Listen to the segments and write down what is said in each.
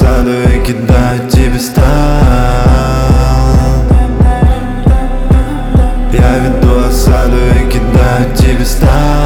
осаду и кидаю тебе стал. Я веду осаду и кидаю тебе стал.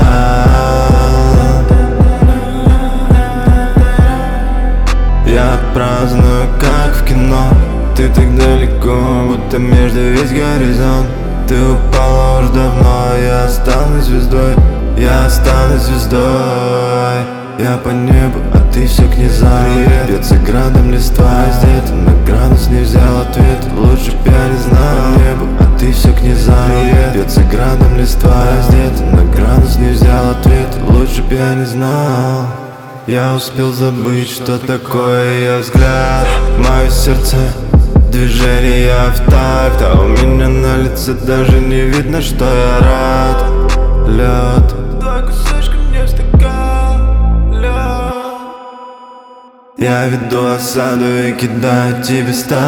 Я праздную, как в кино. Ты так далеко, будто между весь горизонт. Ты упала уж давно, я останусь звездой. Я останусь звездой. Я по небу, а ты все к низам. Бьется градом листва, где-то на градус не взял ответ. Лучше б я не знал по небу, а ты все к низам. Бьется градом листва, где-то на градус не взял ответ. Лучше б я не знал. Я успел забыть, что такое ее взгляд. Мое сердце, движения в такт, а у меня на лице даже не видно, что я рад. Лед, два кусочка мне в стакан. Лед. Я веду осаду и кидаю тебе стал.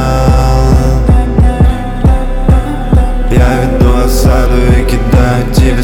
Я веду осаду и кидаю тебе